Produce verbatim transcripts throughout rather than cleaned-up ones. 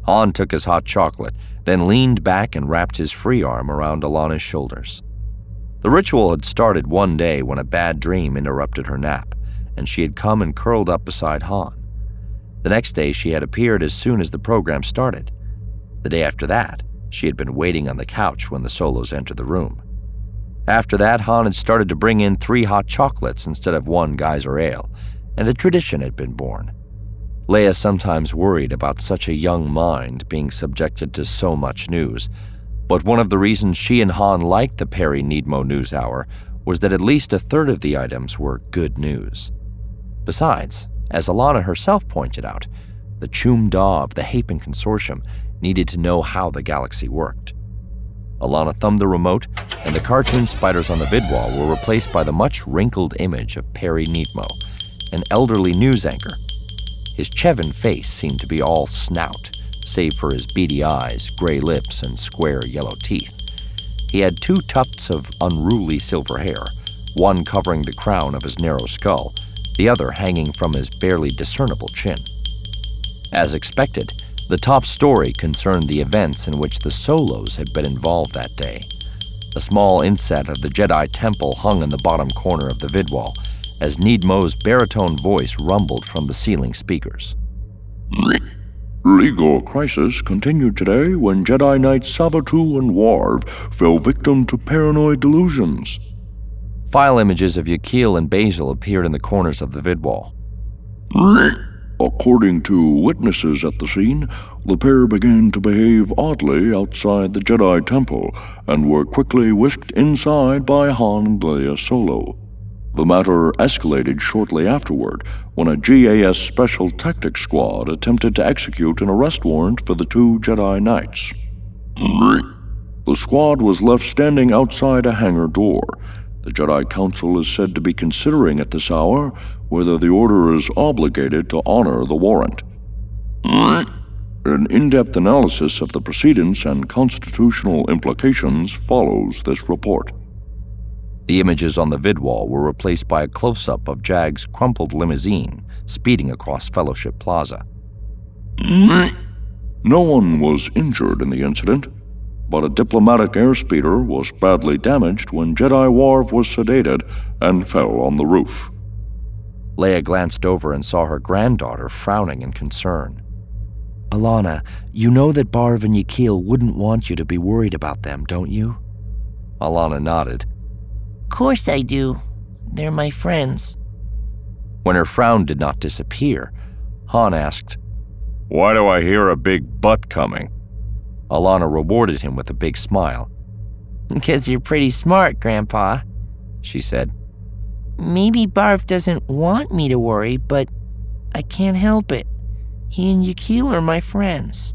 Han took his hot chocolate, then leaned back and wrapped his free arm around Allana's shoulders. The ritual had started one day when a bad dream interrupted her nap, and she had come and curled up beside Han. The next day, she had appeared as soon as the program started. The day after that, she had been waiting on the couch when the Solos entered the room. After that, Han had started to bring in three hot chocolates instead of one geyser ale, and a tradition had been born. Leia sometimes worried about such a young mind being subjected to so much news, but one of the reasons she and Han liked the Perry Needmo News Hour was that at least a third of the items were good news. Besides, as Allana herself pointed out, the Chum Da of the Hapen Consortium needed to know how the galaxy worked. Allana thumbed the remote, and the cartoon spiders on the vid wall were replaced by the much wrinkled image of Perry Needmo, an elderly news anchor. His Chevin face seemed to be all snout, save for his beady eyes, gray lips, and square yellow teeth. He had two tufts of unruly silver hair, one covering the crown of his narrow skull, the other hanging from his barely discernible chin. As expected, the top story concerned the events in which the Solos had been involved that day. A small inset of the Jedi Temple hung in the bottom corner of the vid wall, as Needmo's baritone voice rumbled from the ceiling speakers. Legal crisis continued today when Jedi Knights Savatu and Warv fell victim to paranoid delusions. File images of Yakil and Basil appeared in the corners of the vid wall. According to witnesses at the scene, the pair began to behave oddly outside the Jedi Temple and were quickly whisked inside by Han and Leia Solo. The matter escalated shortly afterward when a G A S Special Tactics Squad attempted to execute an arrest warrant for the two Jedi Knights. The squad was left standing outside a hangar door. The Jedi Council is said to be considering at this hour whether the order is obligated to honor the warrant. An in-depth analysis of the precedents and constitutional implications follows this report. The images on the vid wall were replaced by a close-up of Jag's crumpled limousine speeding across Fellowship Plaza. No one was injured in the incident, but a diplomatic airspeeder was badly damaged when Jedi Warv was sedated and fell on the roof. Leia glanced over and saw her granddaughter frowning in concern. Allana, you know that Barv and Yakil wouldn't want you to be worried about them, don't you? Allana nodded. Course I do. They're my friends. When her frown did not disappear, Han asked, "Why do I hear a big butt coming?" Allana rewarded him with a big smile. Because you're pretty smart, Grandpa, she said. Maybe Barv doesn't want me to worry, but I can't help it. He and Yakil are my friends.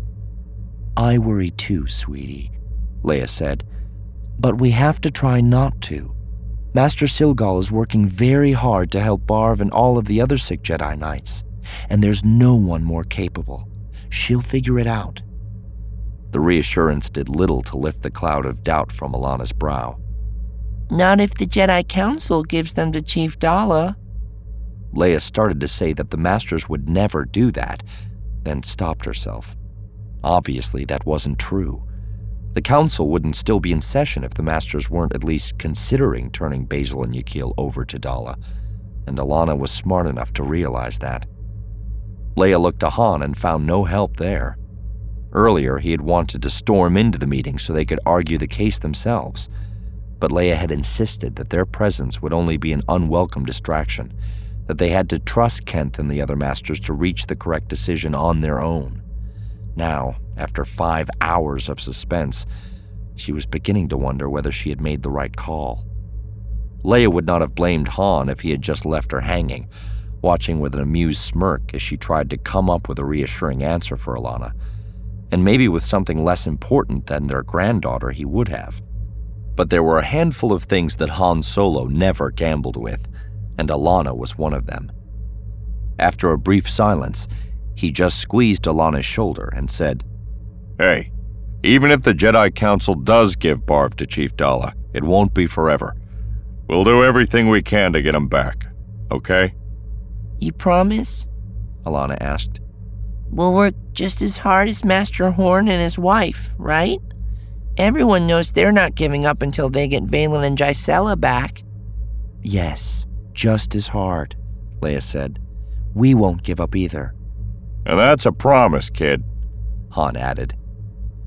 I worry too, sweetie, Leia said. But we have to try not to. Master Silgal is working very hard to help Barv and all of the other sick Jedi Knights, and there's no one more capable. She'll figure it out. The reassurance did little to lift the cloud of doubt from Allana's brow. Not if the Jedi Council gives them to Chief Dala. Leia started to say that the Masters would never do that, then stopped herself. Obviously, that wasn't true. The Council wouldn't still be in session if the Masters weren't at least considering turning Basil and Yakil over to Dala, and Allana was smart enough to realize that. Leia looked to Han and found no help there. Earlier, he had wanted to storm into the meeting so they could argue the case themselves, but Leia had insisted that their presence would only be an unwelcome distraction, that they had to trust Kent and the other Masters to reach the correct decision on their own. Now, after five hours of suspense, she was beginning to wonder whether she had made the right call. Leia would not have blamed Han if he had just left her hanging, watching with an amused smirk as she tried to come up with a reassuring answer for Allana. And maybe with something less important than their granddaughter he would have. But there were a handful of things that Han Solo never gambled with, and Allana was one of them. After a brief silence, he just squeezed Allana's shoulder and said, "Hey, even if the Jedi Council does give Barv to Chief Dala, it won't be forever. We'll do everything we can to get him back, okay?" You promise? Allana asked. We'll work just as hard as Master Horn and his wife, right? Everyone knows they're not giving up until they get Valen and Gisela back. Yes, just as hard, Leia said. We won't give up either. And that's a promise, kid, Han added.